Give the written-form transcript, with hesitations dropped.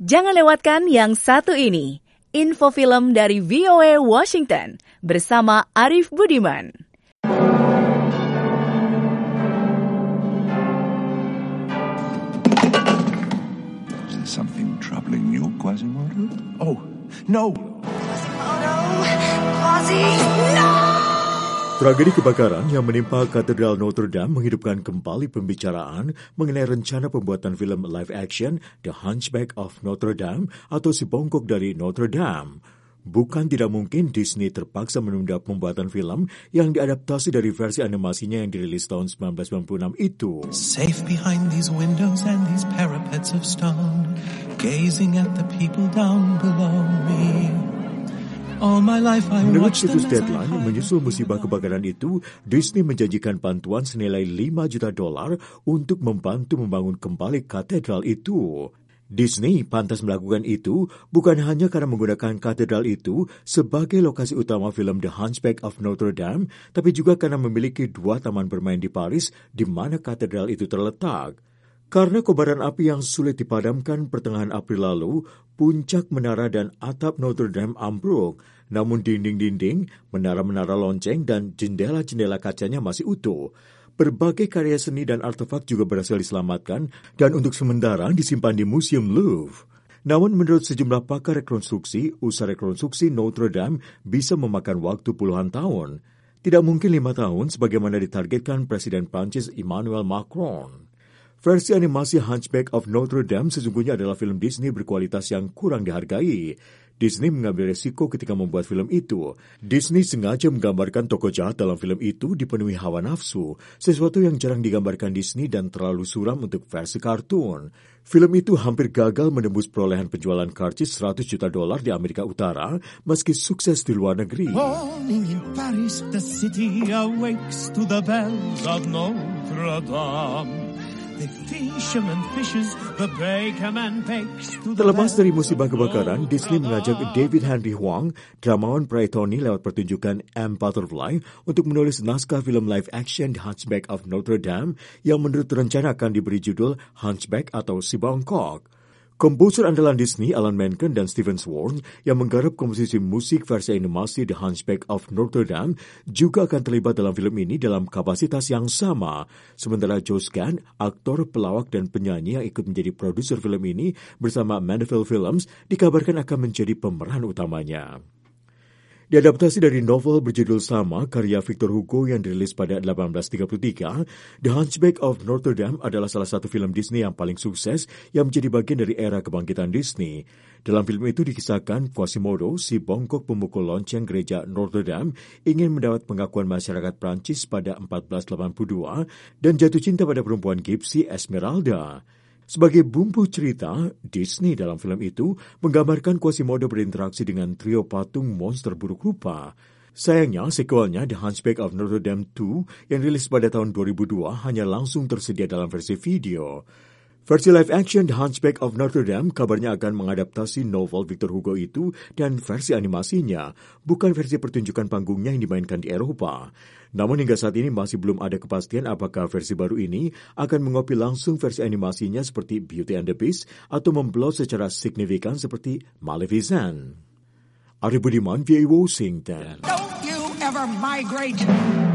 Jangan lewatkan yang satu ini, info film dari VOA Washington bersama Arif Budiman. Is there something troubling you, Quasimodo? Oh, no! Quasimodo! Quasi! No! Tragedi kebakaran yang menimpa Katedral Notre Dame menghidupkan kembali pembicaraan mengenai rencana pembuatan film live action The Hunchback of Notre Dame atau Si Bongkok dari Notre Dame. Bukan tidak mungkin Disney terpaksa menunda pembuatan film yang diadaptasi dari versi animasinya yang dirilis tahun 1996 itu. Safe behind these windows and these parapets of stone, gazing at the people down below me. Menurut situs Deadline, menyusul musibah kebakaran itu, Disney menjanjikan bantuan senilai $5 juta untuk membantu membangun kembali katedral itu. Disney pantas melakukan itu bukan hanya karena menggunakan katedral itu sebagai lokasi utama film The Hunchback of Notre Dame, tapi juga karena memiliki 2 taman bermain di Paris di mana katedral itu terletak. Karena kobaran api yang sulit dipadamkan pertengahan April lalu, puncak menara dan atap Notre Dame ambruk, namun dinding-dinding, menara-menara lonceng, dan jendela-jendela kacanya masih utuh. Berbagai karya seni dan artefak juga berhasil diselamatkan dan untuk sementara disimpan di Museum Louvre. Namun menurut sejumlah pakar rekonstruksi, usaha rekonstruksi Notre Dame bisa memakan waktu puluhan tahun. Tidak mungkin 5 tahun sebagaimana ditargetkan Presiden Prancis Emmanuel Macron. Versi animasi Hunchback of Notre Dame sesungguhnya adalah film Disney berkualitas yang kurang dihargai. Disney mengambil resiko ketika membuat film itu. Disney sengaja menggambarkan tokoh jahat dalam film itu dipenuhi hawa nafsu, sesuatu yang jarang digambarkan Disney dan terlalu suram untuk versi kartun. Film itu hampir gagal menembus perolehan penjualan karcis $100 juta di Amerika Utara, meski sukses di luar negeri. Morning in Paris, the city awakes to the bells of Notre Dame. Terlepas dari musibah kebakaran, Disney mengajak David Henry Hwang, dramawan Praetoni lewat pertunjukan M. Butterfly, untuk menulis naskah film live action The Hunchback of Notre Dame yang menurut rencana akan diberi judul Hunchback atau Si Bongkok. Komposer andalan Disney, Alan Menken dan Stephen Swartz, yang menggarap komposisi musik versi animasi The Hunchback of Notre Dame, juga akan terlibat dalam film ini dalam kapasitas yang sama. Sementara Josh Gad, aktor, pelawak, dan penyanyi yang ikut menjadi produser film ini bersama Mandeville Films, dikabarkan akan menjadi pemeran utamanya. Diadaptasi dari novel berjudul sama karya Victor Hugo yang dirilis pada 1833, The Hunchback of Notre Dame adalah salah satu film Disney yang paling sukses yang menjadi bagian dari era kebangkitan Disney. Dalam film itu dikisahkan Quasimodo, si bongkok pemukul lonceng gereja Notre Dame, ingin mendapat pengakuan masyarakat Prancis pada 1482 dan jatuh cinta pada perempuan Gypsy Esmeralda. Sebagai bumbu cerita, Disney dalam film itu menggambarkan Quasimodo berinteraksi dengan trio patung monster buruk rupa. Sayangnya, sequelnya The Hunchback of Notre Dame 2 yang rilis pada tahun 2002 hanya langsung tersedia dalam versi video. Versi live action The Hunchback of Notre Dame kabarnya akan mengadaptasi novel Victor Hugo itu dan versi animasinya, bukan versi pertunjukan panggungnya yang dimainkan di Eropa. Namun hingga saat ini masih belum ada kepastian apakah versi baru ini akan mengopi langsung versi animasinya seperti Beauty and the Beast atau memplot secara signifikan seperti Maleficent. Arif Budiman, VOA Washington. Don't you ever migrate!